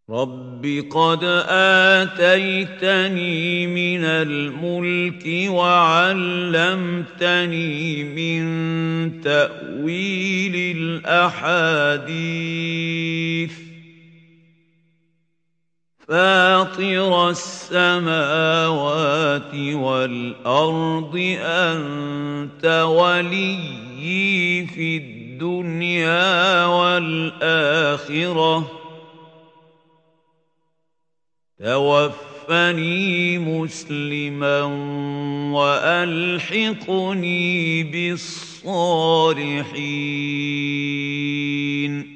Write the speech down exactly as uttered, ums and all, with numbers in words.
رب قد آتيتني من الملك وعلمتني من تأويل الأحاديث فاطر السماوات والأرض أنت وليي في الدنيا والآخرة توفني مسلما وألحقني بالصالحين.